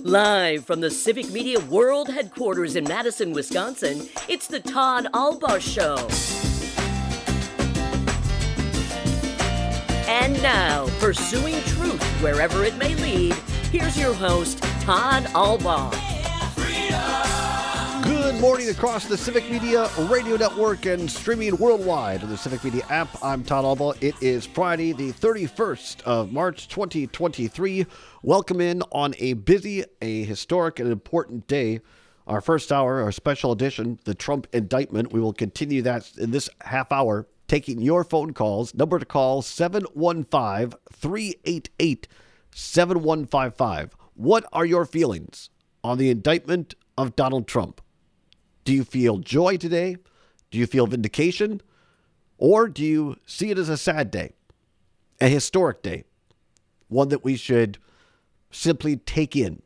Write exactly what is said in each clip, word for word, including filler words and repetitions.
Live from the Civic Media World Headquarters in Madison, Wisconsin, it's the Todd Albaugh Show. And now, pursuing truth wherever it may lead, here's your host, Todd Albaugh. Good morning across the Civic Media Radio Network and streaming worldwide on the Civic Media app. I'm Todd Albaugh. It is Friday, the thirty-first of March, twenty twenty-three. Welcome in on a busy, a historic, and important day. Our first hour, our special edition, the Trump indictment. We will continue that in this half hour, taking your phone calls. Number to call, seven one five, three eight eight, seven one five five. What are your feelings on the indictment of Donald Trump? Do you feel joy today? Do you feel vindication? Or do you see it as a sad day, a historic day, one that we should simply take in?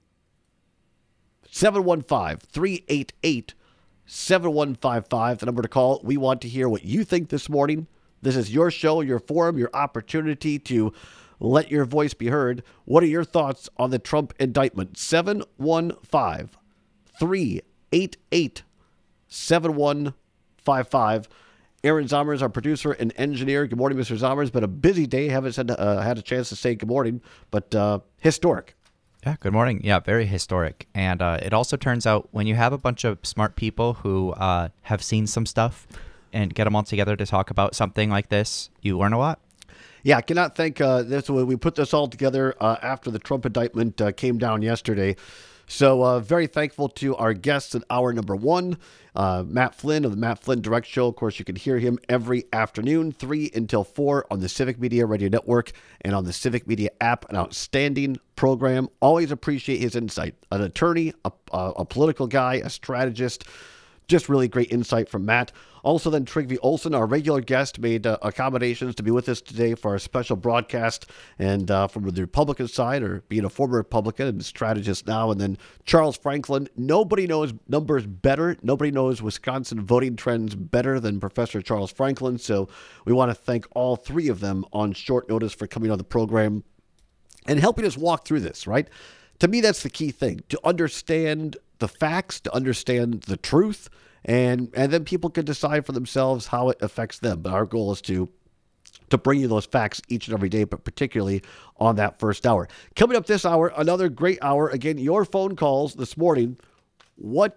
seven one five, three eight eight, seven one five five, the number to call. We want to hear what you think this morning. This is your show, your forum, your opportunity to let your voice be heard. What are your thoughts on the Trump indictment? seven one five, three eight eight, seven one five five. Aaron Zommers, our producer and engineer. Good morning, Mister Zommers. Been a busy day. Haven't said, uh, had a chance to say good morning, but uh, historic. Yeah, good morning. Yeah, very historic. And uh, it also turns out when you have a bunch of smart people who uh, have seen some stuff and get them all together to talk about something like this, you learn a lot. Yeah, I cannot thank uh, this. We put this all together uh, after the Trump indictment uh, came down yesterday. So uh, very thankful to our guests in hour number one, uh, Matt Flynn of the Matt Flynn Direct Show. Of course, you can hear him every afternoon, three until four on the Civic Media Radio Network and on the Civic Media app. An outstanding program. Always appreciate his insight. An attorney, a, a, a political guy, a strategist. Just really great insight from Matt. Also then Trygve Olsen, our regular guest, made uh, accommodations to be with us today for our special broadcast. And uh, from the Republican side, or being a former Republican and strategist now, and then Charles Franklin. Nobody knows numbers better. Nobody knows Wisconsin voting trends better than Professor Charles Franklin. So we want to thank all three of them on short notice for coming on the program and helping us walk through this, right? To me, that's the key thing, to understand the facts, to understand the truth, and and then people can decide for themselves how it affects them. But our goal is to to bring you those facts each and every day, but particularly on that first hour. Coming up this hour, another great hour. Again, your phone calls this morning. What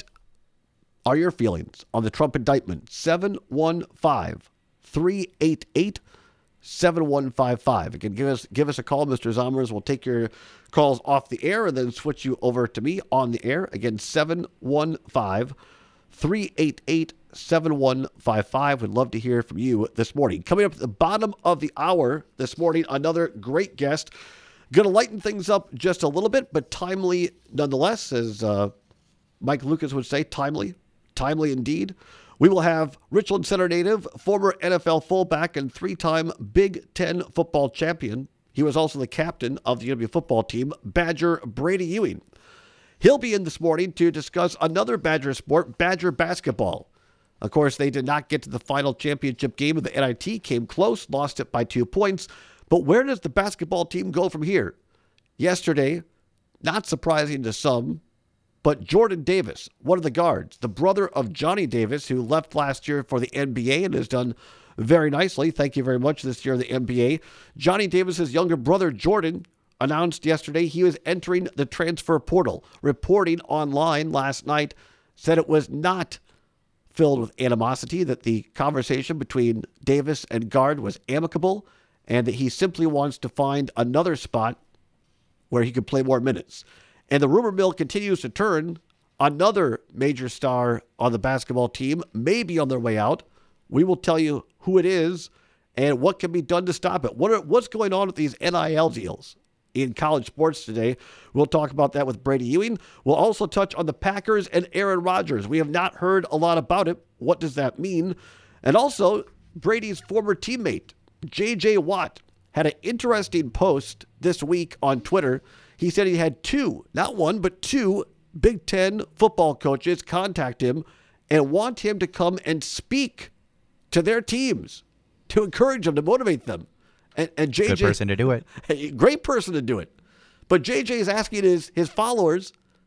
are your feelings on the Trump indictment? seven one five, three eight eight, seven one five five. Again, give us give us a call, Mister Zommers. We'll take your calls off the air and then switch you over to me on the air. Again, seven one five, three eight eight, seven one five five. We'd love to hear from you this morning. Coming up at the bottom of the hour this morning, another great guest. Going to lighten things up just a little bit, but timely nonetheless, as uh, Mike Lucas would say, timely, timely indeed. We will have Richland Center native, former N F L fullback, and three-time Big Ten football champion. He was also the captain of the U W football team, Badger Brady Ewing. He'll be in this morning to discuss another Badger sport, Badger basketball. Of course, they did not get to the final championship game of the N I T, came close, lost it by two points. But where does the basketball team go from here? Yesterday, not surprising to some, but Jordan Davis, one of the guards, the brother of Johnny Davis, who left last year for the N B A and has done very nicely. Thank you very much this year in the N B A. Johnny Davis's younger brother, Jordan, announced yesterday he was entering the transfer portal. Reporting online last night said it was not filled with animosity, that the conversation between Davis and guard was amicable, and that he simply wants to find another spot where he could play more minutes. And the rumor mill continues to turn. Another major star on the basketball team may be on their way out. We will tell you who it is and what can be done to stop it. What are, what's going on with these N I L deals in college sports today? We'll talk about that with Brady Ewing. We'll also touch on the Packers and Aaron Rodgers. We have not heard a lot about it. What does that mean? And also, Brady's former teammate, J J Watt, had an interesting post this week on Twitter. He said he had two, not one, but two Big Ten football coaches contact him and want him to come and speak to their teams, to encourage them, to motivate them. And, and J J, good person to do it. Great person to do it. But J J is asking his, his followers,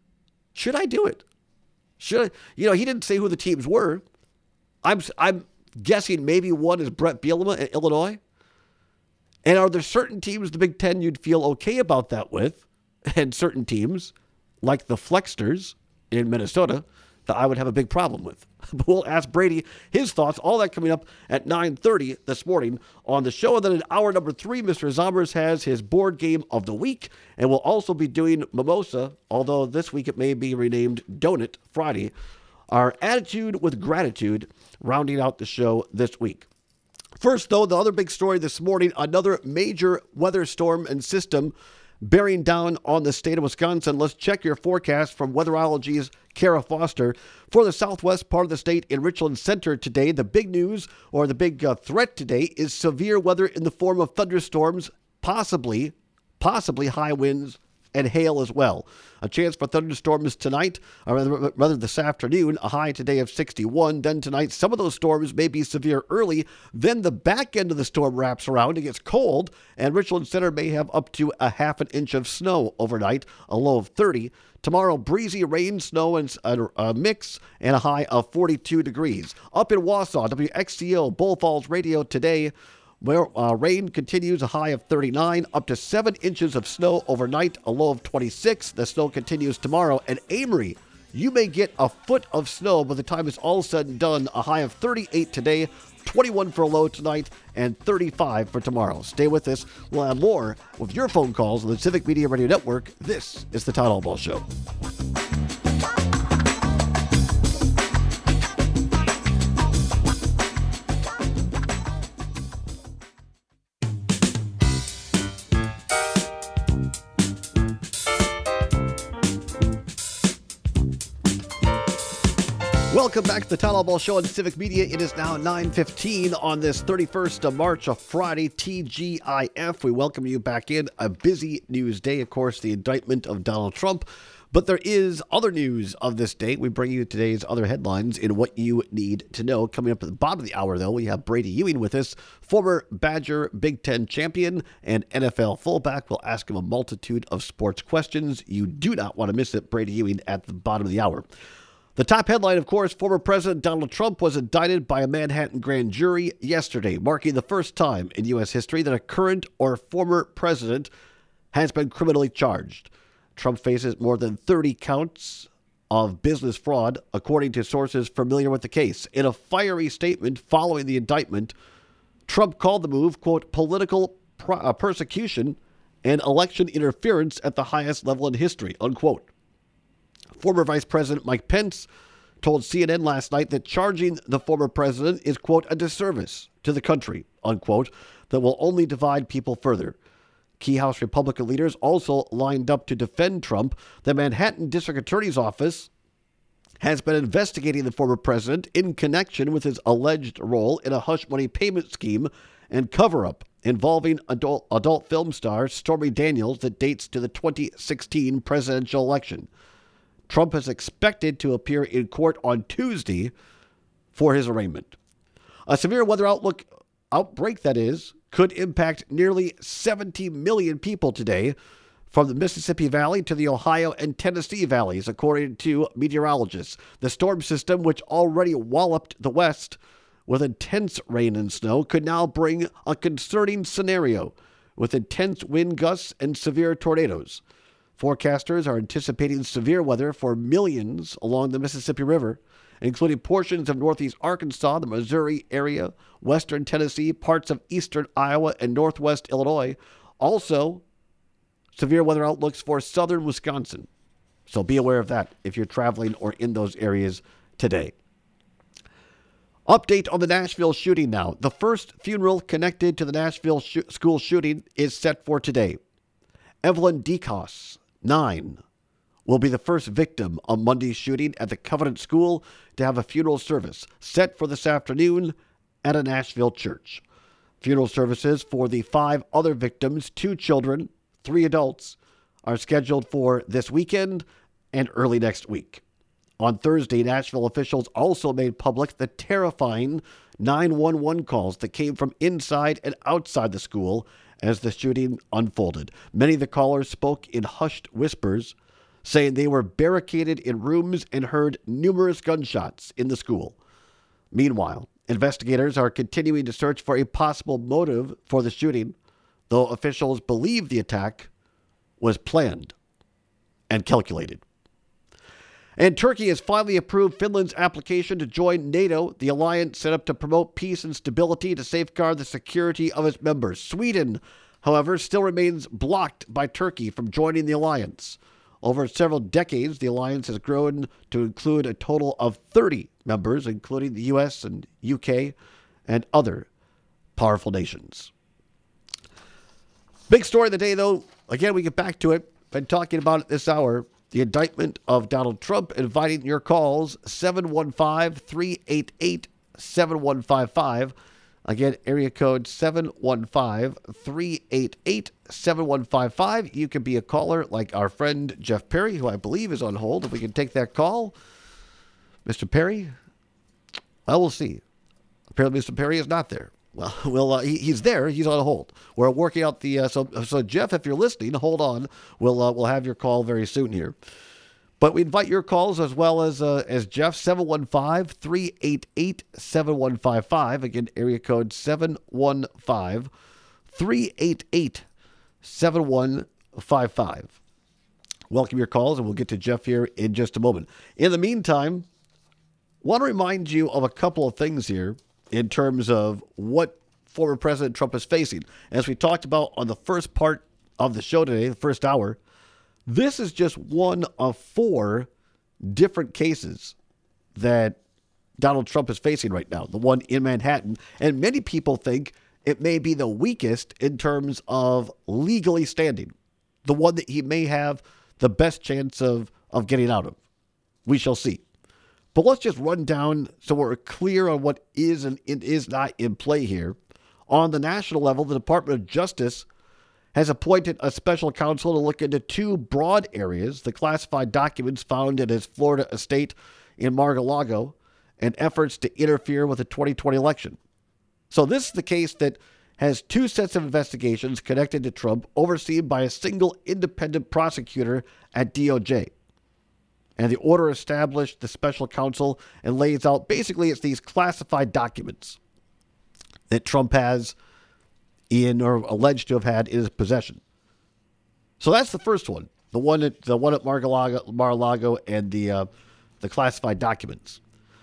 Should I do it? Should I? You know, he didn't say who the teams were. I'm I'm guessing maybe one is Brett Bielema at Illinois. And are there certain teams in the Big Ten you'd feel okay about that with, and certain teams, like the Flexters in Minnesota, that I would have a big problem with? But we'll ask Brady his thoughts. All that coming up at nine thirty this morning on the show. And then in hour number three, Mister Zombers has his board game of the week. And we'll also be doing Mimosa, although this week it may be renamed Donut Friday. Our attitude with gratitude rounding out the show this week. First, though, the other big story this morning, another major weather storm and system bearing down on the state of Wisconsin. Let's check your forecast from Weatherology's Kara Foster. For the southwest part of the state in Richland Center today, the big news or the big uh, threat today is severe weather in the form of thunderstorms, possibly, possibly high winds and hail as well. A chance for thunderstorms tonight, or rather, rather this afternoon, a high today of sixty-one. Then tonight, some of those storms may be severe early. Then the back end of the storm wraps around. It gets cold, and Richland Center may have up to a half an inch of snow overnight, a low of thirty. Tomorrow, breezy rain, snow, and a, a mix, and a high of forty-two degrees. Up in Wausau, W X C O, Bull Falls Radio today, where uh, rain continues, a high of thirty-nine, up to seven inches of snow overnight, a low of twenty-six. The snow continues tomorrow. And Amory, you may get a foot of snow by the time it's all said and done, a high of thirty-eight today, twenty-one for a low tonight, and thirty-five for tomorrow. Stay with us. We'll have more with your phone calls on the Civic Media Radio Network. This is the Todd Albaugh Show. Welcome back to the Todd Albaugh Show on Civic Media. It is now nine fifteen on this thirty-first of March, a Friday, T G I F. We welcome you back in. A busy news day, of course, the indictment of Donald Trump. But there is other news of this day. We bring you today's other headlines in what you need to know. Coming up at the bottom of the hour, though, we have Brady Ewing with us, former Badger Big Ten champion and N F L fullback. We'll ask him a multitude of sports questions. You do not want to miss it. Brady Ewing at the bottom of the hour. The top headline, of course, former President Donald Trump was indicted by a Manhattan grand jury yesterday, marking the first time in U S history that a current or former president has been criminally charged. Trump faces more than thirty counts of business fraud, according to sources familiar with the case. In a fiery statement following the indictment, Trump called the move, quote, political pro- uh, persecution and election interference at the highest level in history, unquote. Former Vice President Mike Pence told C N N last night that charging the former president is, quote, a disservice to the country, unquote, that will only divide people further. Key House Republican leaders also lined up to defend Trump. The Manhattan District Attorney's Office has been investigating the former president in connection with his alleged role in a hush money payment scheme and cover-up involving adult, adult film star Stormy Daniels that dates to the twenty sixteen presidential election. Trump is expected to appear in court on Tuesday for his arraignment. A severe weather outlook outbreak, that is, could impact nearly seventy million people today, from the Mississippi Valley to the Ohio and Tennessee valleys, according to meteorologists. The storm system, which already walloped the West with intense rain and snow, could now bring a concerning scenario with intense wind gusts and severe tornadoes. Forecasters are anticipating severe weather for millions along the Mississippi River, including portions of northeast Arkansas, the Missouri area, western Tennessee, parts of eastern Iowa, and northwest Illinois. Also, severe weather outlooks for southern Wisconsin. So be aware of that if you're traveling or in those areas today. Update on the Nashville shooting now. The first funeral connected to the Nashville sh- school shooting is set for today. Evelyn Dekos, nine, will be the first victim of Monday's shooting at the Covenant School to have a funeral service set for this afternoon at a Nashville church. Funeral services for the five other victims, two children, three adults, are scheduled for this weekend and early next week. On Thursday, Nashville officials also made public the terrifying nine one one calls that came from inside and outside the school as the shooting unfolded. Many of the callers spoke in hushed whispers, saying they were barricaded in rooms and heard numerous gunshots in the school. Meanwhile, investigators are continuing to search for a possible motive for the shooting, though officials believe the attack was planned and calculated. And Turkey has finally approved Finland's application to join NATO, the alliance set up to promote peace and stability to safeguard the security of its members. Sweden, however, still remains blocked by Turkey from joining the alliance. Over several decades, the alliance has grown to include a total of thirty members, including the U S and U K and other powerful nations. Big story of the day, though. Again, we get back to it. Been talking about it this hour. The indictment of Donald Trump, inviting your calls, seven one five, three eight eight, seven one five five. Again, area code seven one five, three eight eight, seven one five five. You can be a caller like our friend Jeff Perry, who I believe is on hold. If we can take that call. Mister Perry? Well, we'll see. Apparently, Mister Perry is not there. Well, we'll uh, he, he's there. He's on hold. We're working out the uh, so so Jeff, if you're listening, hold on. We'll uh, we'll have your call very soon here. But we invite your calls as well as uh, as Jeff, seven one five, three eight eight, seven one five five. Again, area code seven one five, three eight eight, seven one five five. Welcome your calls, and we'll get to Jeff here in just a moment. In the meantime, want to remind you of a couple of things here in terms of what former President Trump is facing. As we talked about on the first part of the show today, the first hour, this is just one of four different cases that Donald Trump is facing right now, the one in Manhattan. And many people think it may be the weakest in terms of legally standing, the one that he may have the best chance of, of getting out of. We shall see. But let's just run down so we're clear on what is and is not in play here. On the national level, the Department of Justice has appointed a special counsel to look into two broad areas: the classified documents found in his Florida estate in Mar-a-Lago and efforts to interfere with the twenty twenty election. So this is the case that has two sets of investigations connected to Trump, overseen by a single independent prosecutor at D O J. And the order established the special counsel and lays out, basically, it's these classified documents that Trump has in, or alleged to have had, in his possession. So that's the first one, the one at the one at Mar-a-Lago, Mar-a-Lago and the uh, the classified documents.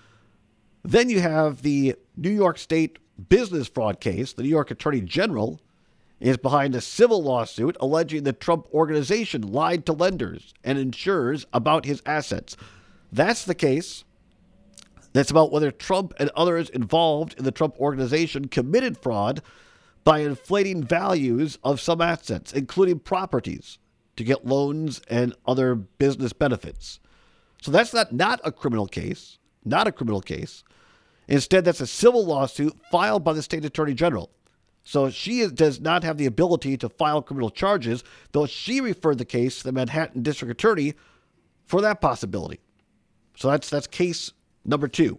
Then you have the New York State business fraud case. The New York Attorney General is behind a civil lawsuit alleging the Trump organization lied to lenders and insurers about his assets. That's the case. That's about whether Trump and others involved in the Trump organization committed fraud by inflating values of some assets, including properties, to get loans and other business benefits. So that's not, not a criminal case, not a criminal case. Instead, that's a civil lawsuit filed by the state attorney general. So she is, does not have the ability to file criminal charges, though she referred the case to the Manhattan District Attorney for that possibility. So that's that's case number two.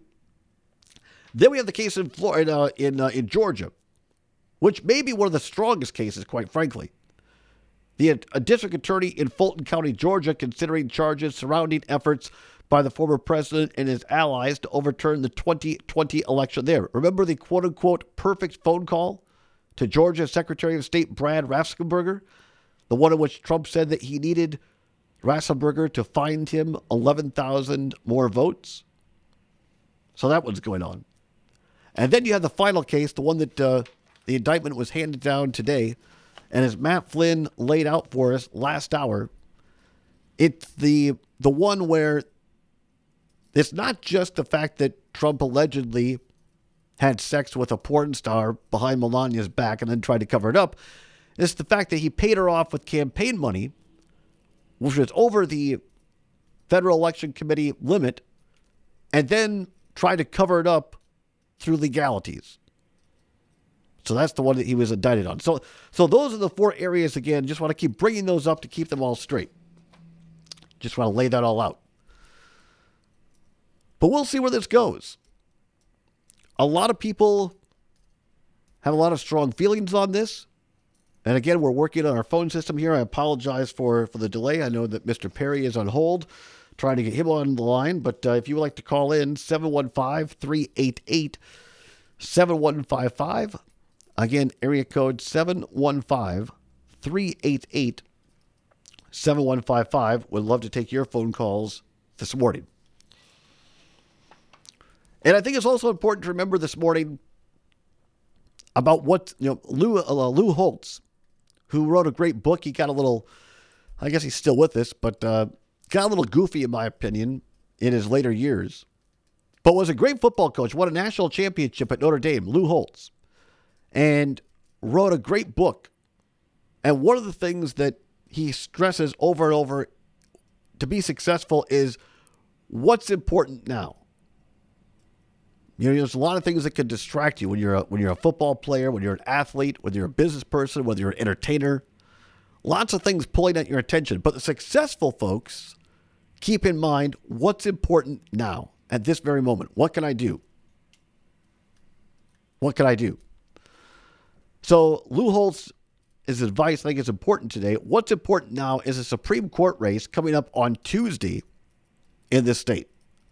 Then we have the case in Florida, uh, in uh, in Georgia, which may be one of the strongest cases, quite frankly. The a district attorney in Fulton County, Georgia, considering charges surrounding efforts by the former president and his allies to overturn the twenty twenty election there. Remember the quote-unquote perfect phone call to Georgia Secretary of State Brad Raffensperger, the one in which Trump said that he needed Raffensperger to find him eleven thousand more votes? So that one's going on. And then you have the final case, the one that uh, the indictment was handed down today, and as Matt Flynn laid out for us last hour, it's the the one where it's not just the fact that Trump allegedly had sex with a porn star behind Melania's back and then tried to cover it up. It's the fact that he paid her off with campaign money, which was over the Federal Election Committee limit, and then tried to cover it up through legalities. So that's the one that he was indicted on. So, so those are the four areas, again. Just want to keep bringing those up to keep them all straight. Just want to lay that all out. But we'll see where this goes. A lot of people have a lot of strong feelings on this. And again, we're working on our phone system here. I apologize for, for the delay. I know that Mister Perry is on hold, trying to get him on the line. But uh, if you would like to call in, seven one five, three eight eight, seven one five five. Again, area code seven one five, three eight eight, seven one five five. Would love to take your phone calls this morning. And I think it's also important to remember this morning about what, you know, Lou, uh, Lou Holtz, who wrote a great book. He got a little, I guess he's still with us, but uh, got a little goofy, in my opinion, in his later years, but was a great football coach, won a national championship at Notre Dame, Lou Holtz, and wrote a great book. And one of the things that he stresses over and over to be successful is what's important now. You know, there's a lot of things that can distract you when you're a, when you're a football player, when you're an athlete, whether you're a business person, whether you're an entertainer. Lots of things pulling at your attention. But the successful folks keep in mind what's important now, at this very moment. What can I do? What can I do? So Lou Holtz, his advice, I think, is important today. What's important now is a Supreme Court race coming up on Tuesday in this state.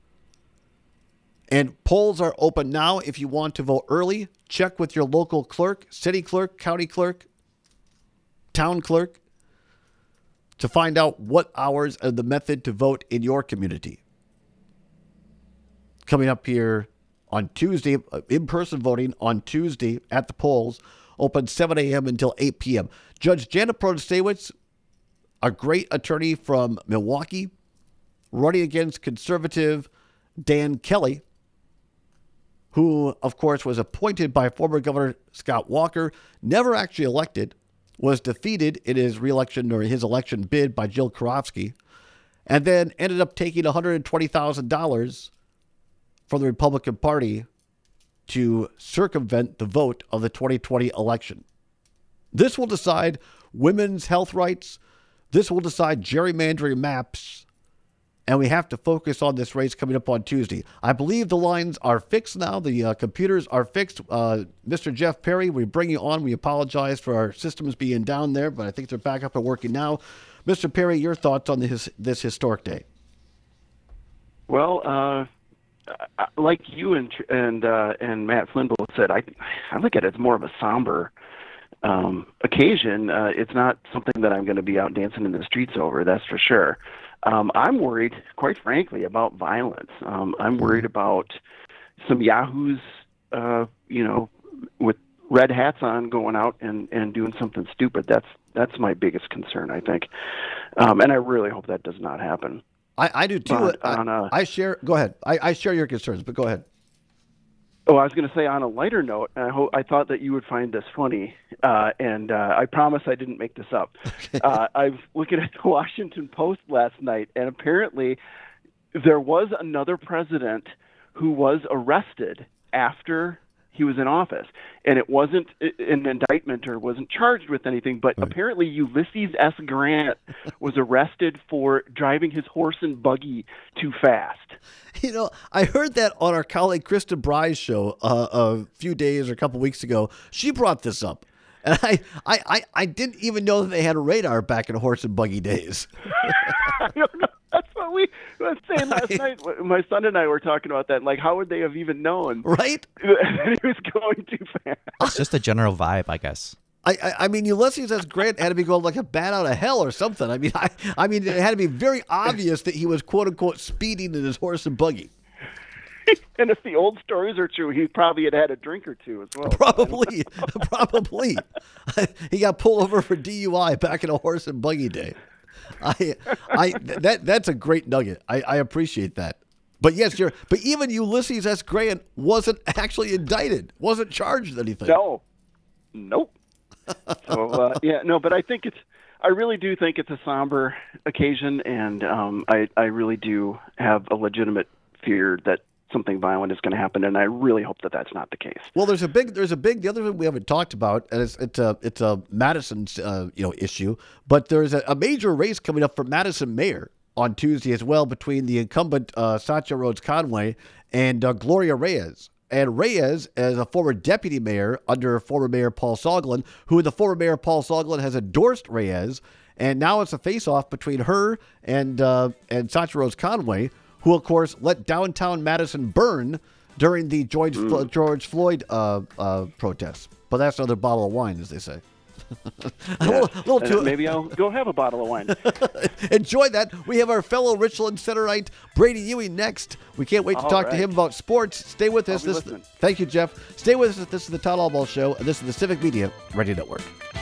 And polls are open now. If you want to vote early, check with your local clerk, city clerk, county clerk, town clerk, to find out what hours and the method to vote in your community. Coming up here on Tuesday, in-person voting on Tuesday at the polls, open seven a.m. until eight p.m. Judge Janet Protasiewicz, a great attorney from Milwaukee, running against conservative Dan Kelly, who, of course, was appointed by former Governor Scott Walker, never actually elected, was defeated in his reelection or his election bid by Jill Karofsky, and then ended up taking one hundred twenty thousand dollars from the Republican Party to circumvent the vote of the twenty twenty election. This will decide women's health rights. This will decide gerrymandering maps. And we have to focus on this race coming up on Tuesday. I believe the lines are fixed now. The uh, computers are fixed. Uh, Mister Jeff Perry, we bring you on. We apologize for our systems being down there, but I think they're back up and working now. Mister Perry, your thoughts on this, this historic day? Well, uh, like you and and uh, and Matt Flynn both said, I I look at it as more of a somber um, occasion. Uh, it's not something that I'm going to be out dancing in the streets over. That's for sure. Um, I'm worried, quite frankly, about violence. Um, I'm worried about some yahoos, uh, you know, with red hats on going out and, and doing something stupid. That's that's my biggest concern, I think. Um, and I really hope that does not happen. I, I do too. But I, on a, I share. Go ahead. I, I share your concerns, but go ahead. Oh, I was going to say on a lighter note, I, ho- I thought that you would find this funny, uh, and uh, I promise I didn't make this up. uh, I was looking at the Washington Post last night, and apparently there was another president who was arrested after he was in office, and it wasn't an indictment or wasn't charged with anything, but right. Apparently Ulysses S. Grant was arrested for driving his horse and buggy too fast. You know, I heard that on our colleague Krista Bry's show uh, a few days or a couple weeks ago. She brought this up, and I, I, I, I didn't even know that they had a radar back in horse and buggy days. I don't know. That's what we were saying last night. My son and I were talking about that. Like, how would they have even known? Right? That he was going too fast. It's just a general vibe, I guess. I, I, I mean, Ulysses S. Grant had to be going like a bat out of hell or something. I mean, I, I mean, it had to be very obvious that he was quote unquote speeding in his horse and buggy. And if the old stories are true, he probably had had a drink or two as well. Probably, probably. He got pulled over for D U I back in a horse and buggy day. I, I, that that's a great nugget. I, I appreciate that. But yes, you're. But even Ulysses S. Grant wasn't actually indicted, wasn't charged with anything. No, nope. So uh, yeah, no. But I think it's. I really do think it's a somber occasion, and um, I, I really do have a legitimate fear that something violent is going to happen, and I really hope that that's not the case. Well, there's a big, there's a big, the other thing we haven't talked about, and it's it's a it's a Madison's uh, you know issue, but there's a, a major race coming up for Madison mayor on Tuesday as well between the incumbent uh, Satya Rhodes Conway and uh, Gloria Reyes. and Reyes as a former deputy mayor under former Mayor Paul Soglin, who the former Mayor Paul Soglin has endorsed Reyes. And now it's a face-off between her and uh, and Sacha Rose Conway, who, of course, let downtown Madison burn during the George, mm. George Floyd uh, uh, protests. But that's another bottle of wine, as they say. a little, a little too... Maybe I'll go have a bottle of wine. Enjoy that. We have our fellow Richland Centerite, Brady Ewing, next. We can't wait to All talk right. to him about sports. Stay with us. This, thank you, Jeff. Stay with us. This is the Todd Albaugh Show, and this is the Civic Media Radio Network.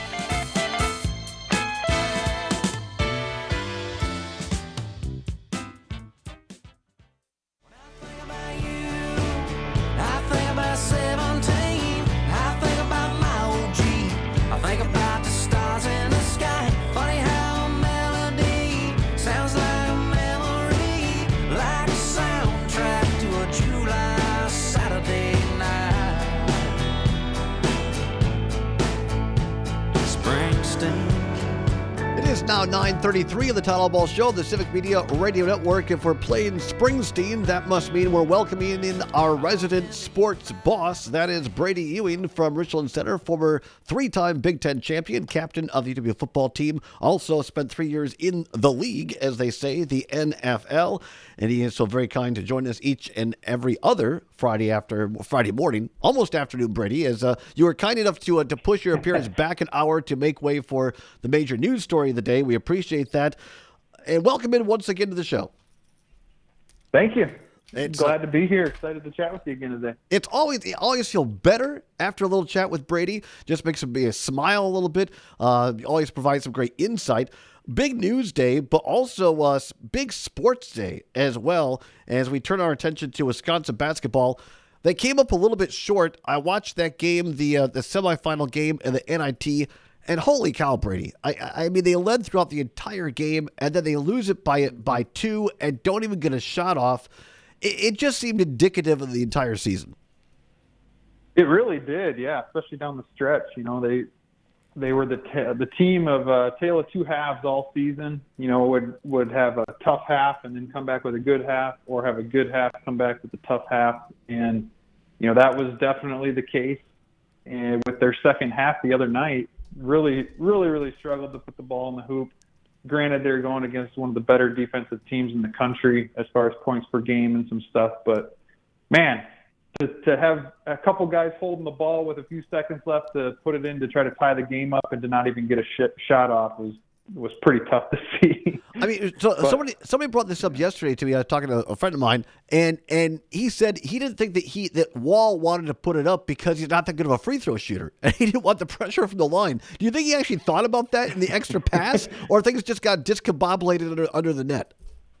Now nine thirty-three of the Todd Albaugh Show, the Civic Media Radio Network. If we're playing Springsteen, that must mean we're welcoming in our resident sports boss. That is Brady Ewing from Richland Center, former three-time Big Ten champion, captain of the U W football team. Also spent three years in the league, as they say, the N F L. And he is so very kind to join us each and every other Friday after Friday morning, almost afternoon, Brady, as uh, you were kind enough to uh, to push your appearance back an hour to make way for the major news story of the day. We appreciate that. And welcome in once again to the show. Thank you. It's, Glad to be here. Excited to chat with you again today. It's always you always feel better after a little chat with Brady. Just makes me smile a little bit. Uh, always provides some great insight. Big news day, but also uh, big sports day as well, as we turn our attention to Wisconsin basketball. They came up a little bit short. I watched that game, the uh, the semifinal game in the N I T, and holy cow, Brady! I I mean, they led throughout the entire game, and then they lose it by by two, and don't even get a shot off. It, it just seemed indicative of the entire season. It really did, yeah. Especially down the stretch. You know, they they were the t- the team of uh, tale of two halves all season. You know, would would have a tough half and then come back with a good half, or have a good half come back with a tough half. And you know, that was definitely the case. And with their second half the other night, really, really, really struggled to put the ball in the hoop. Granted, they're going against one of the better defensive teams in the country as far as points per game and some stuff. But, man, to, to have a couple guys holding the ball with a few seconds left to put it in to try to tie the game up and to not even get a sh- shot off was was pretty tough to see. I mean, so but, somebody somebody brought this up yesterday to me. I was talking to a friend of mine, and and he said he didn't think that he that Wall wanted to put it up because he's not that good of a free throw shooter, and he didn't want the pressure from the line. Do you think he actually thought about that in the extra pass, or things just got discombobulated under under the net?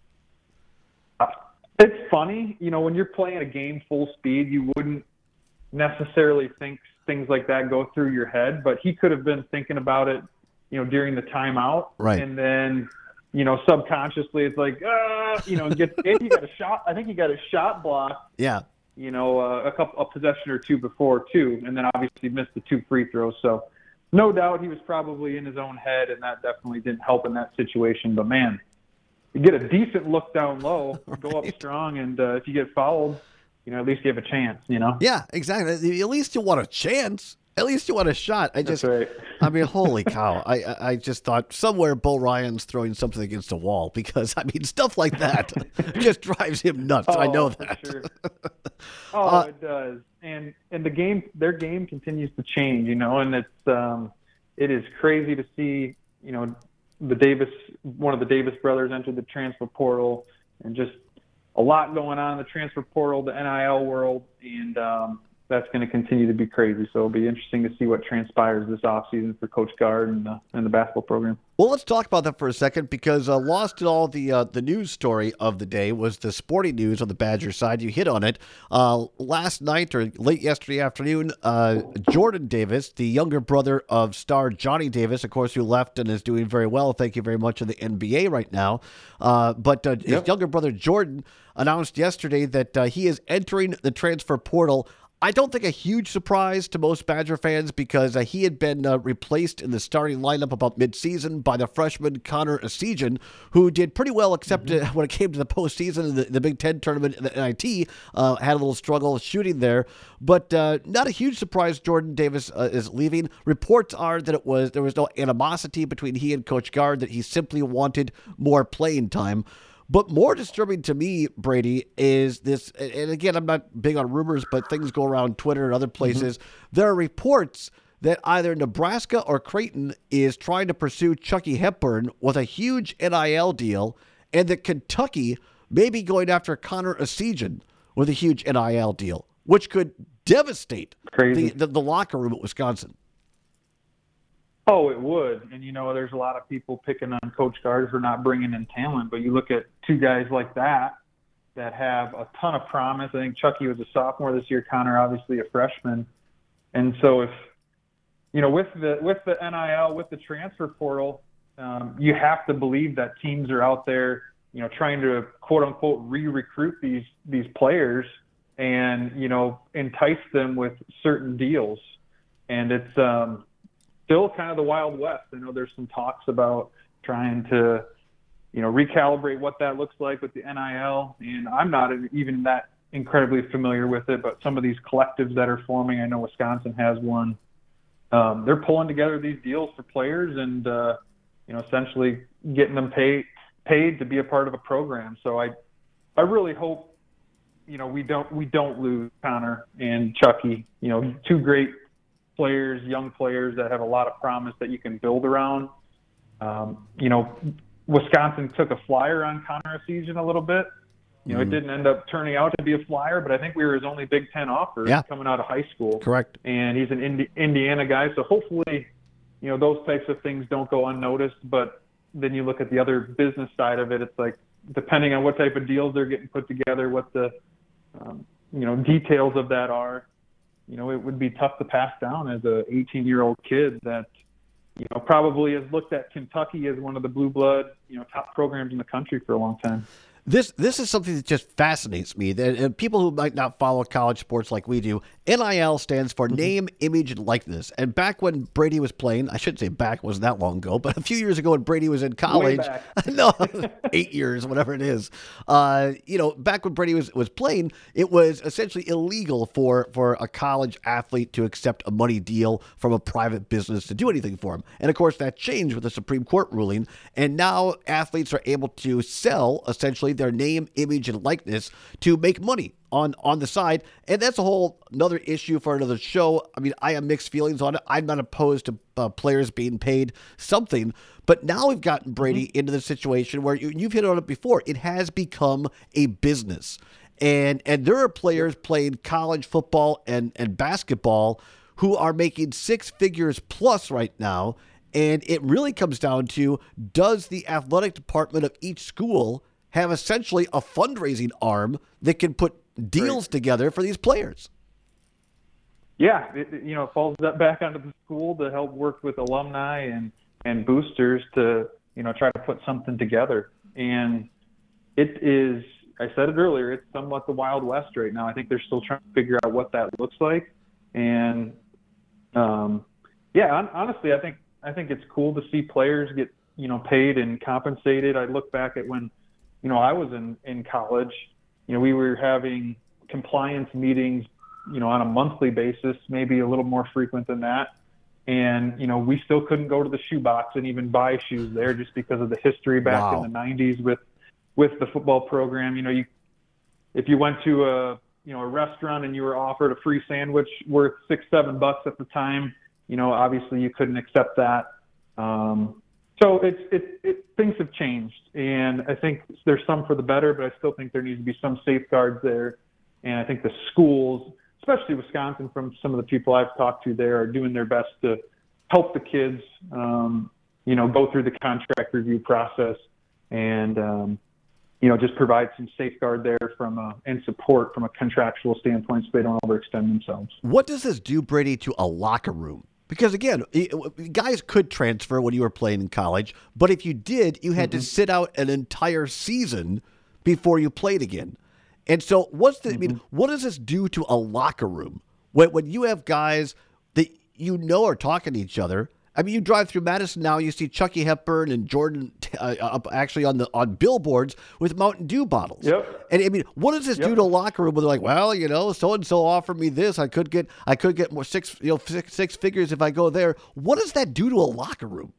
Uh, it's funny, you know, when you're playing a game full speed, you wouldn't necessarily think things like that go through your head, but he could have been thinking about it, you know, during the timeout. Right. And then, you know, subconsciously it's like, uh, you know, get, and he got a shot. I think he got a shot block. Yeah. You know, uh, a couple, a possession or two before too. And then obviously missed the two free throws. So no doubt he was probably in his own head, and that definitely didn't help in that situation. But man, you get a decent look down low, right. Go up strong. And uh, if you get fouled, you know, at least you have a chance, you know? Yeah, exactly. At least you want a chance. At least you want a shot. I just, That's right. I mean, holy cow. I, I just thought somewhere Bo Ryan's throwing something against a wall, because, I mean, stuff like that just drives him nuts. Oh, I know that. For sure. Oh, uh, it does. And and the game, their game continues to change, you know, and it's um, it is crazy to see, you know, the Davis, one of the Davis brothers enter the transfer portal, and just a lot going on in the transfer portal, the N I L world, and um, that's going to continue to be crazy. So it'll be interesting to see what transpires this offseason for Coach Gard and the, and the basketball program. Well, let's talk about that for a second, because uh, lost in all the uh, the news story of the day was the sporting news on the Badger side. You hit on it. Uh, last night or late yesterday afternoon, uh, Jordan Davis, the younger brother of star Johnny Davis, of course, who left and is doing very well, thank you very much, in the N B A right now. Uh, but uh, yep. his younger brother Jordan announced yesterday that uh, he is entering the transfer portal. I don't think a huge surprise to most Badger fans because uh, he had been uh, replaced in the starting lineup about midseason by the freshman Connor Essegian, who did pretty well except mm-hmm. uh, when it came to the postseason in the, the Big Ten tournament in the N I T. Uh, had a little struggle shooting there, but uh, not a huge surprise Jordan Davis uh, is leaving. Reports are that it was there was no animosity between he and Coach Gard, that he simply wanted more playing time. But more disturbing to me, Brady, is this, and again, I'm not big on rumors, but things go around Twitter and other places. Mm-hmm. There are reports that either Nebraska or Creighton is trying to pursue Chucky Hepburn with a huge N I L deal, and that Kentucky may be going after Connor Essegian with a huge N I L deal, which could devastate the, the, the locker room at Wisconsin. Oh, it would. And, you know, there's a lot of people picking on Coach Gard for not bringing in talent. But you look at two guys like that that have a ton of promise. I think Chucky was a sophomore this year. Connor, obviously, a freshman. And so if, you know, with the with the N I L, with the transfer portal, um, you have to believe that teams are out there, you know, trying to, quote, unquote, re-recruit these these players and, you know, entice them with certain deals. And it's um, – still kind of the Wild West. I know there's some talks about trying to, you know, recalibrate what that looks like with the N I L. And I'm not even that incredibly familiar with it, but some of these collectives that are forming, I know Wisconsin has one. Um, they're pulling together these deals for players and, uh, you know, essentially getting them paid paid to be a part of a program. So I, I really hope, you know, we don't we don't lose Connor and Chucky. You know, two great players, young players that have a lot of promise that you can build around. Um, you know, Wisconsin took a flyer on Connor Essegian a little bit. You know, mm-hmm. It didn't end up turning out to be a flyer, but I think we were his only Big Ten offer yeah. coming out of high school. Correct. And he's an Indi- Indiana guy, so hopefully, you know, those types of things don't go unnoticed. But then you look at the other business side of it, it's like, depending on what type of deals they're getting put together, what the, um, you know, details of that are, you know, it would be tough to pass down as a eighteen-year-old kid that, you know, probably has looked at Kentucky as one of the blue blood, you know, top programs in the country for a long time. This this is something that just fascinates me. That and people who might not follow college sports like we do, N I L stands for mm-hmm. name, image, and likeness. And back when Brady was playing, I shouldn't say back, it wasn't that long ago, but a few years ago when Brady was in college, no, eight years, whatever it is, uh, you know, back when Brady was, was playing, it was essentially illegal for, for a college athlete to accept a money deal from a private business to do anything for him. And of course, that changed with the Supreme Court ruling. And now athletes are able to sell essentially their name, image, and likeness to make money on, on the side. And that's a whole another issue for another show. I mean, I have mixed feelings on it. I'm not opposed to uh, players being paid something, but now we've gotten Brady mm-hmm. into the situation where you, you've hit on it before. It has become a business. And and there are players playing college football and, and basketball who are making six figures plus right now. And it really comes down to, does the athletic department of each school have essentially a fundraising arm that can put deals right. together for these players? Yeah, it, you know, it falls back onto the school to help work with alumni and, and boosters to, you know, try to put something together. And it is, I said it earlier, it's somewhat the Wild West right now. I think they're still trying to figure out what that looks like. And, um, yeah, on, honestly, I think I think it's cool to see players get, you know, paid and compensated. I look back at when, you know, I was in, in college, you know, we were having compliance meetings, you know, on a monthly basis, maybe a little more frequent than that. And, you know, we still couldn't go to the shoe box and even buy shoes there just because of the history back wow. in the nineties with, with the football program. You know, you, if you went to a, you know, a restaurant and you were offered a free sandwich worth six, seven bucks at the time, you know, obviously you couldn't accept that. Um, so it's, it, it, things have changed, and I think there's some for the better, but I still think there needs to be some safeguards there. And I think the schools, especially Wisconsin, from some of the people I've talked to there, are doing their best to help the kids, um, you know, go through the contract review process and, um, you know, just provide some safeguard there from a, and support from a contractual standpoint so they don't overextend themselves. What does this do, Brady, to a locker room? Because, again, guys could transfer when you were playing in college, but if you did, you had mm-hmm. to sit out an entire season before you played again. And so what's the, mm-hmm. I mean, what does this do to a locker room when, when you have guys that you know are talking to each other. I mean, you drive through Madison now, you see Chucky Hepburn and Jordan uh, up actually on the on billboards with Mountain Dew bottles. Yep. And I mean, what does this Yep. do to a locker room where they're like, well, you know, so and so offered me this, I could get I could get more six you know six, six figures if I go there. What does that do to a locker room?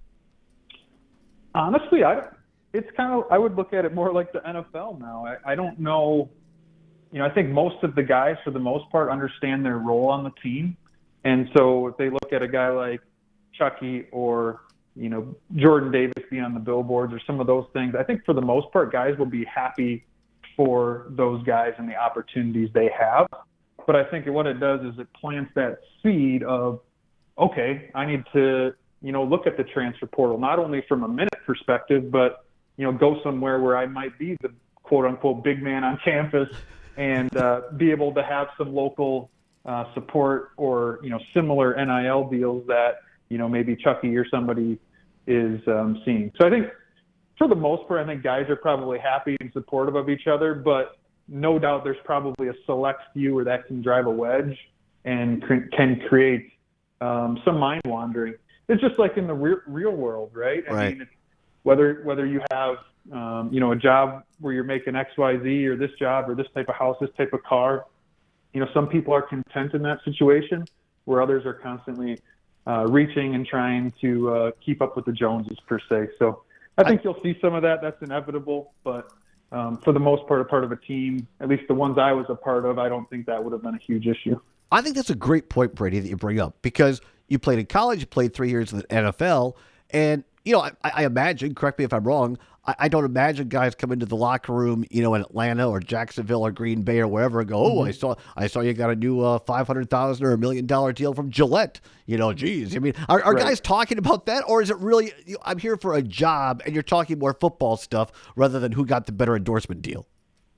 Honestly, I it's kind of I would look at it more like the N F L now. I, I don't know, you know, I think most of the guys for the most part understand their role on the team, and so if they look at a guy like Chucky or, you know, Jordan Davis be on the billboards or some of those things, I think for the most part, guys will be happy for those guys and the opportunities they have. But I think what it does is it plants that seed of, okay, I need to, you know, look at the transfer portal, not only from a minute perspective, but, you know, go somewhere where I might be the quote unquote big man on campus and uh, be able to have some local uh, support or, you know, similar N I L deals that, you know, maybe Chucky or somebody is um, seeing. So I think for the most part, I think guys are probably happy and supportive of each other, but no doubt there's probably a select few where that can drive a wedge and can create um, some mind wandering. It's just like in the re- real world, right? I Right. mean, whether whether you have, um, you know, a job where you're making X, Y, Z, or this job or this type of house, this type of car, you know, some people are content in that situation where others are constantly Uh, reaching and trying to uh, keep up with the Joneses per se. So I think you'll see some of that. That's inevitable. But um, for the most part, a part of a team, at least the ones I was a part of, I don't think that would have been a huge issue. I think that's a great point, Brady, that you bring up, because you played in college, you played three years in the N F L, and, you know, I, I imagine, correct me if I'm wrong, I, I don't imagine guys come into the locker room, you know, in Atlanta or Jacksonville or Green Bay or wherever and go, oh, Mm-hmm. I saw I saw you got a new uh, five hundred thousand dollars or a million dollar deal from Gillette. You know, geez. I mean, are, are Right. guys talking about that, or is it really, you know, I'm here for a job and you're talking more football stuff rather than who got the better endorsement deal?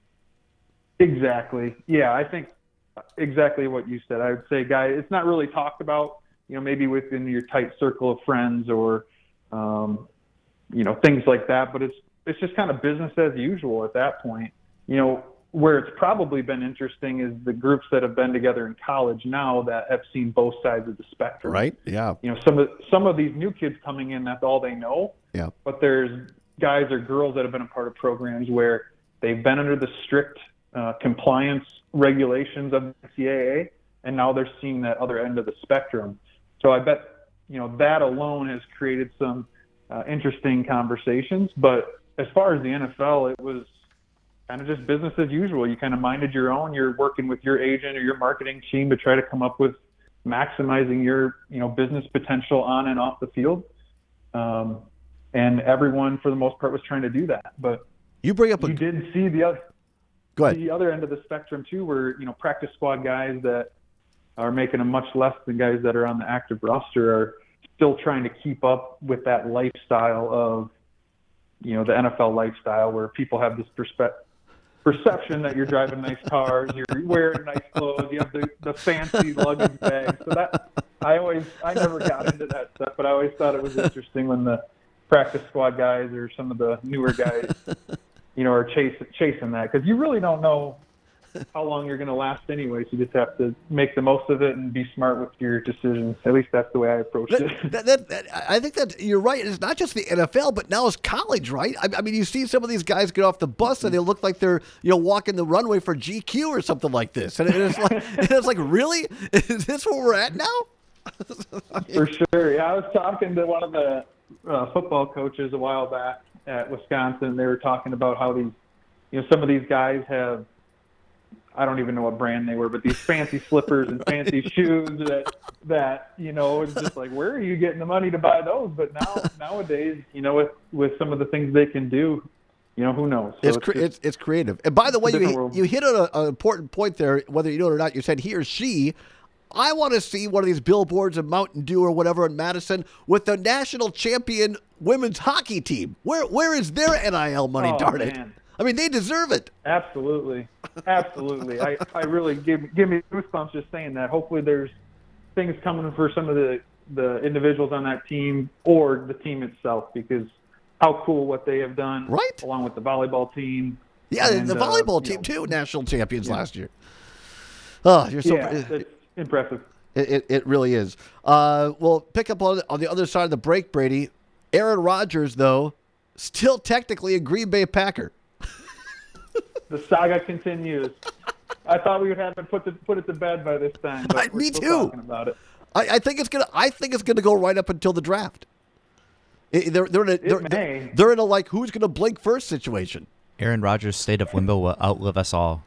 Exactly. Yeah, I think exactly what you said. I would say, guy, it's not really talked about, you know, maybe within your tight circle of friends or, um, you know, things like that. But it's it's just kind of business as usual at that point. You know, where it's probably been interesting is the groups that have been together in college now that have seen both sides of the spectrum. Right? Yeah. You know, some of some of these new kids coming in, that's all they know. Yeah. But there's guys or girls that have been a part of programs where they've been under the strict uh, compliance regulations of the N C double A, and now they're seeing that other end of the spectrum. So I bet, you know, that alone has created some uh, interesting conversations. But as far as the N F L, it was kind of just business as usual. You kind of minded your own. You're working with your agent or your marketing team to try to come up with maximizing your, you know, business potential on and off the field. Um, and everyone, for the most part, was trying to do that. But You bring up a you did see the other, Go ahead. the other end of the spectrum too, where, you know, practice squad guys that are making a much less than guys that are on the active roster are still trying to keep up with that lifestyle of, you know, the N F L lifestyle where people have this perspe- perception that you're driving nice cars, you're wearing nice clothes, you have the, the fancy luggage bag. So that I always, I never got into that stuff, but I always thought it was interesting when the practice squad guys or some of the newer guys, you know, are chasing, chasing that, because you really don't know how long you're going to last anyway. So you just have to make the most of it and be smart with your decisions. At least that's the way I approached That, it. that, that, that, I think that you're right. It's not just the N F L, but now it's college, right? I, I mean, you see some of these guys get off the bus and they look like they're, you know, walking the runway for G Q or something like this. And it's like, and it's like, really? Is this where we're at now? For sure. Yeah, I was talking to one of the uh, football coaches a while back at Wisconsin. They were talking about how these, you know, some of these guys have, I don't even know what brand they were, but these fancy slippers and fancy shoes that, that, you know, it's just like, where are you getting the money to buy those? But now, nowadays, you know, with, with some of the things they can do, you know, who knows? So It's cre- just- it's, it's creative. And by the way, different you, world. you hit on a- an important point there, whether you know it or not. You said he or she. I want to see one of these billboards in Mountain Dew or whatever in Madison with the national champion women's hockey team. Where Where is their N I L money, Oh, darn it? man. I mean, they deserve it. Absolutely. Absolutely. I, I really give give me goosebumps just saying that. Hopefully there's things coming for some of the, the individuals on that team or the team itself, because how cool what they have done. Right. Along with the volleyball team. Yeah, And, the uh, volleyball you team, know, too, national champions yeah. last year. Oh, you're so yeah, it's, impressive. It, it, it really is. Uh, we'll pick up on, on the other side of the break, Brady. Aaron Rodgers, though, still technically a Green Bay Packer. The saga continues. I thought we would have it put to, put it to bed by this time. But I, we're me still too. Talking about it. I, I think it's gonna. I think it's gonna go right up until the draft. It, they're they're in a they're, they're, they're in a like who's gonna blink first situation. Aaron Rodgers' state of limbo will outlive us all.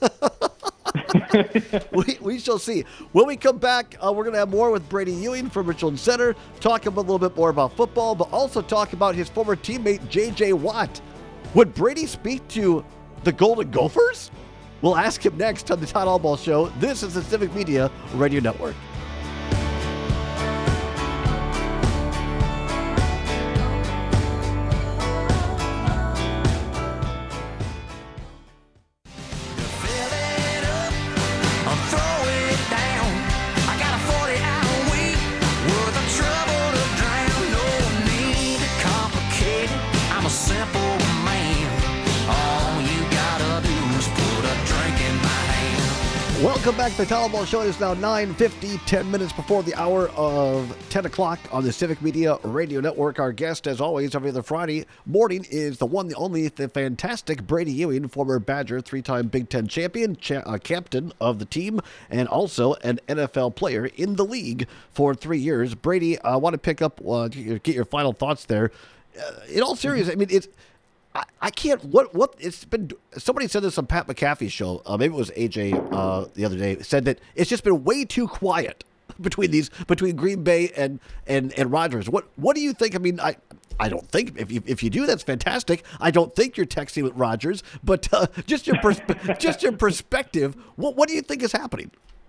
we, we shall see. When we come back, uh, we're going to have more with Brady Ewing from Richland Center, talk a little bit more about football, but also talk about his former teammate, J J. Watt. Would Brady speak to the Golden Gophers? We'll ask him next on the Todd Albaugh Show. This is the Civic Media Radio Network. Welcome back to the Todd Albaugh Show. It is now nine fifty, ten minutes before the hour of ten o'clock on the Civic Media Radio Network. Our guest, as always, every other Friday morning is the one, the only, the fantastic Brady Ewing, former Badger, three-time Big Ten champion, cha- uh, captain of the team, and also an N F L player in the league for three years. Brady, I want to pick up, uh, get your final thoughts there. Uh, in all seriousness, I mean, it's I, I can't. What? What? It's been. Somebody said this on Pat McAfee's show. Uh, maybe it was A J uh, the other day. Said that it's just been way too quiet between these between Green Bay and and and Rodgers. What? What do you think? I mean, I. I don't think if you, if you do, that's fantastic. I don't think you're texting with Rodgers, but uh, just your pers- just your perspective. What What do you think is happening?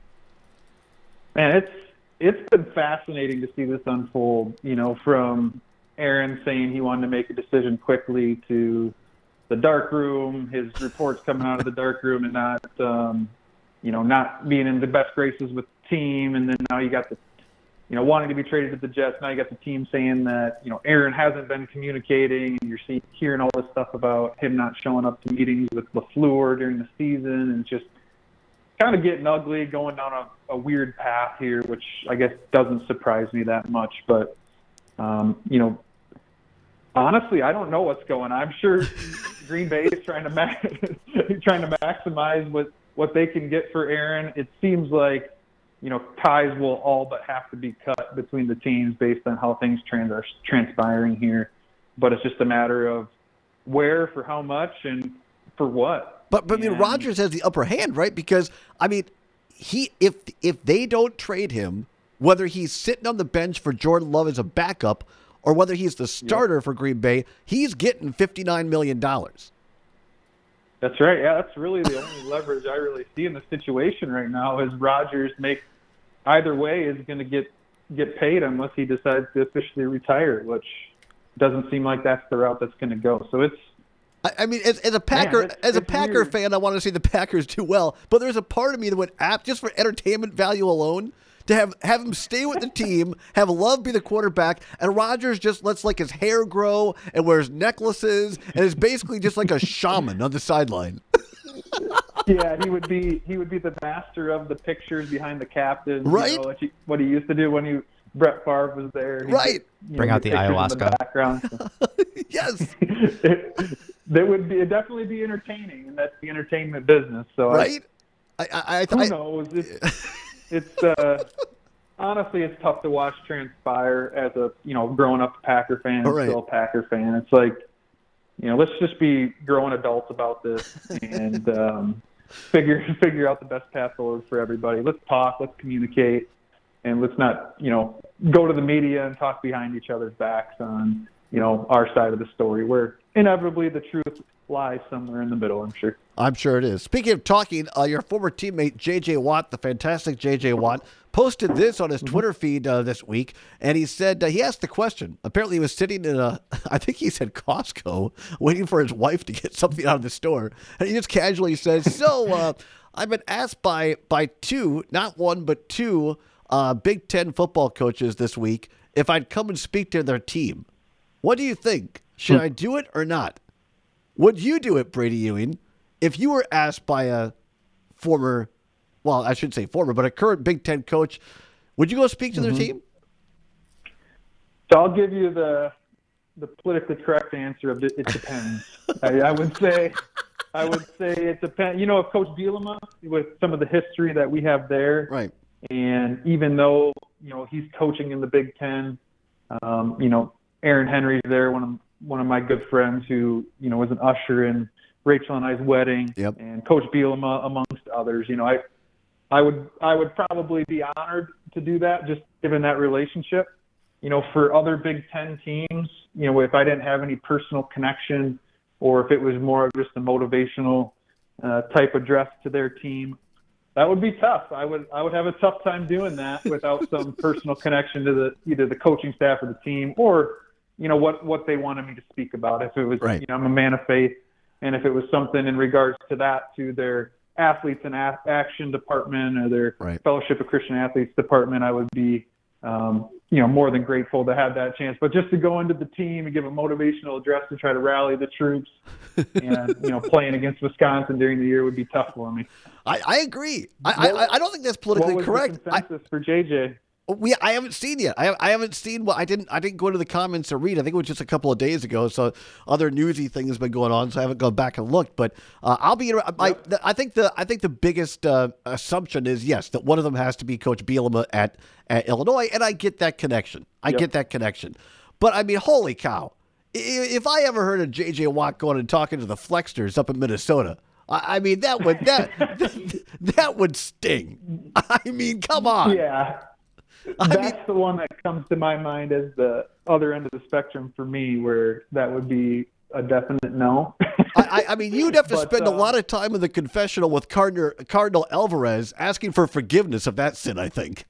Man, it's it's been fascinating to see this unfold. You know, from Aaron saying he wanted to make a decision quickly to the dark room, his reports coming out of the dark room and not, um, you know, not being in the best graces with the team. And then now you got the, you know, wanting to be traded to the Jets. Now you got the team saying that, you know, Aaron hasn't been communicating, and you're see, hearing all this stuff about him not showing up to meetings with LaFleur during the season, and just kind of getting ugly, going down a, a weird path here, which I guess doesn't surprise me that much. But, um, you know, honestly, I don't know what's going on. I'm sure Green Bay is trying to ma- trying to maximize what, what they can get for Aaron. It seems like, you know, ties will all but have to be cut between the teams based on how things trans- are transpiring here. But it's just a matter of where, for how much, and for what. But, but I mean, and, Rodgers has the upper hand, right? Because, I mean, he if if they don't trade him, whether he's sitting on the bench for Jordan Love as a backup or whether he's the starter yep. for Green Bay, he's getting fifty-nine million dollars. That's right. Yeah, that's really the only leverage I really see in the situation right now is Rodgers make either way is going to get get paid unless he decides to officially retire, which doesn't seem like that's the route that's going to go. So it's. I, I mean, as, as a Packer, man, it's, as a it's Packer weird. fan, I want to see the Packers do well. But there's a part of me that would apt just for entertainment value alone. To have have him stay with the team, have Love be the quarterback, and Rodgers just lets like his hair grow and wears necklaces and is basically just like a shaman on the sideline. Yeah, he would be he would be the master of the pictures behind the captain. Right. You know, what, he, what he used to do when he Brett Favre was there. He'd right. Get, you Bring know, out the pictures in ayahuasca. background. Yes. it, that would be it'd definitely be entertaining, and that's the entertainment business. So right. I I, I, who I knows? It's, it's uh, honestly it's tough to watch transpire as a you know growing up a Packer fan, right. still a Packer fan. It's like you know let's just be growing adults about this and um, figure figure out the best path forward for everybody. Let's talk, let's communicate, and let's not you know go to the media and talk behind each other's backs on you know our side of the story, where inevitably the truth lies somewhere in the middle, I'm sure. I'm sure it is. Speaking of talking, uh, your former teammate, J J. Watt, the fantastic J J. Watt, posted this on his Twitter feed uh, this week, and he said, uh, he asked the question. Apparently he was sitting in a, I think he said Costco, waiting for his wife to get something out of the store, and he just casually says, so uh, I've been asked by, by two, not one, but two uh, Big Ten football coaches this week if I'd come and speak to their team. What do you think? Should I do it or not? Would you do it, Brady Ewing, if you were asked by a former well, I should say former, but a current Big Ten coach. Would you go speak to mm-hmm. their team? So I'll give you the the politically correct answer of it, it depends. I, I would say I would say it depends. You know, if Coach Bielema, with some of the history that we have there, right? And even though you know he's coaching in the Big Ten, um, you know, Aaron Henry's there, one of one of my good friends who you know was an usher in Rachel and I's wedding, yep. and Coach Bielema amongst others. You know, I I would I would probably be honored to do that, just given that relationship. You know, for other Big Ten teams, you know, if I didn't have any personal connection, or if it was more of just a motivational uh, type address to their team, that would be tough. I would I would have a tough time doing that without some personal connection to the either the coaching staff or the team, or you know what what they wanted me to speak about. If it was, right. you know, I'm a man of faith, and if it was something in regards to that, to their athletes and a- action department or their right. Fellowship of Christian Athletes department, I would be. Um, you know, more than grateful to have that chance. But just to go into the team and give a motivational address to try to rally the troops and, you know, playing against Wisconsin during the year would be tough for me. I, I agree. I, what, I I don't think that's politically what was correct. The consensus I, for J J? We I haven't seen yet. I I haven't seen what I didn't I didn't go into the comments to read. I think it was just a couple of days ago. So other newsy things have been going on. So I haven't gone back and looked. But uh, I'll be. I, yep. I think the I think the biggest uh, assumption is yes that one of them has to be Coach Bielema at at Illinois, and I get that connection. I yep. get that connection. But I mean, holy cow! If I ever heard of J J Watt going and talking to the Flexters up in Minnesota. I mean that would that that would sting. I mean, come on. Yeah. I That's mean, the one that comes to my mind as the other end of the spectrum for me, where that would be a definite no. I, I mean, you'd have to but, spend uh, a lot of time in the confessional with Cardinal, Cardinal Alvarez asking for forgiveness of that sin, I think.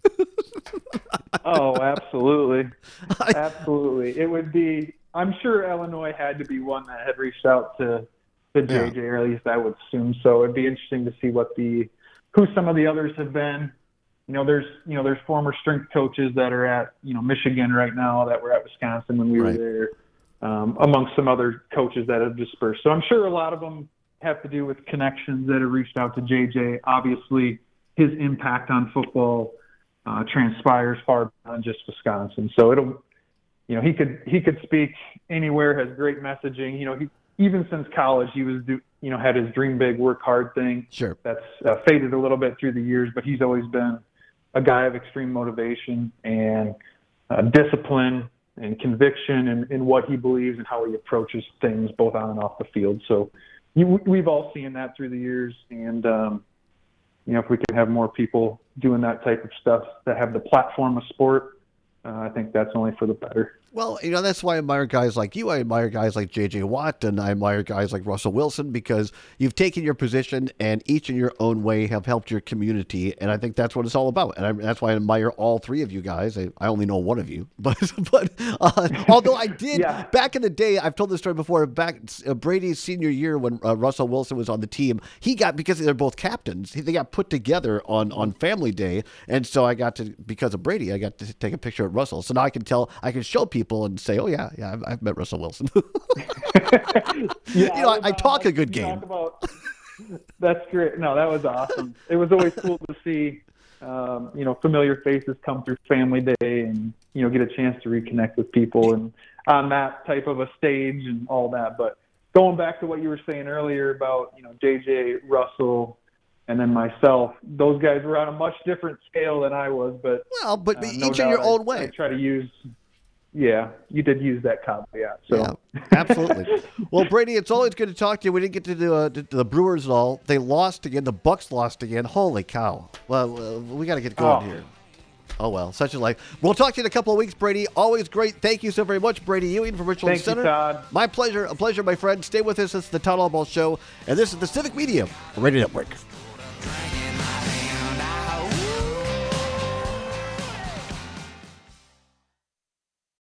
Oh, absolutely. Absolutely. It would be, I'm sure Illinois had to be one that had reached out to, to J J, yeah. or at least I would assume so. It'd be interesting to see what the, who some of the others have been. You know, there's you know there's former strength coaches that are at you know Michigan right now that were at Wisconsin when we right. were there, um, amongst some other coaches that have dispersed. So I'm sure a lot of them have to do with connections that have reached out to J J. Obviously, his impact on football uh, transpires far beyond just Wisconsin. So it'll, you know, he could he could speak anywhere. Has great messaging. You know, he even since college he was do, you know had his dream big, work hard thing. Sure, that's uh, faded a little bit through the years, but he's always been a guy of extreme motivation and uh, discipline and conviction in, in what he believes and how he approaches things both on and off the field. So you, we've all seen that through the years. And, um, you know, if we can have more people doing that type of stuff that have the platform of sport, uh, I think that's only for the better. Well, you know, that's why I admire guys like you. I admire guys like J J Watt, and I admire guys like Russell Wilson, because you've taken your position and each in your own way have helped your community, and I think that's what it's all about. And I, that's why I admire all three of you guys. I, I only know one of you, but but uh, although I did yeah. back in the day, I've told this story before. Back uh, Brady's senior year when uh, Russell Wilson was on the team, he got because they're both captains. They got put together on on Family Day, and so I got to because of Brady, I got to take a picture of Russell. So now I can tell, I can show people and say, oh yeah, yeah, I've, I've met Russell Wilson. yeah, you know, I, I uh, talk a good game. About, that's great. No, that was awesome. It was always cool to see, um, you know, familiar faces come through Family Day and, you know, get a chance to reconnect with people and on that type of a stage and all that. But going back to what you were saying earlier about, you know, J J, Russell, and then myself, those guys were on a much different scale than I was. But well, but uh, no each no in your I, own way. I try to use. Yeah, you did use that caveat. So. Yeah, absolutely. Well, Brady, it's always good to talk to you. We didn't get to the, uh, to the Brewers at all. They lost again. The Bucks lost again. Holy cow. Well, uh, we got to get going oh. here. Oh, well, such is life. We'll talk to you in a couple of weeks, Brady. Always great. Thank you so very much, Brady Ewing from Richland Thank Center. You, Todd. My pleasure. A pleasure, my friend. Stay with us. It's the Todd Albaugh Show, and this is the Civic Media Radio Network.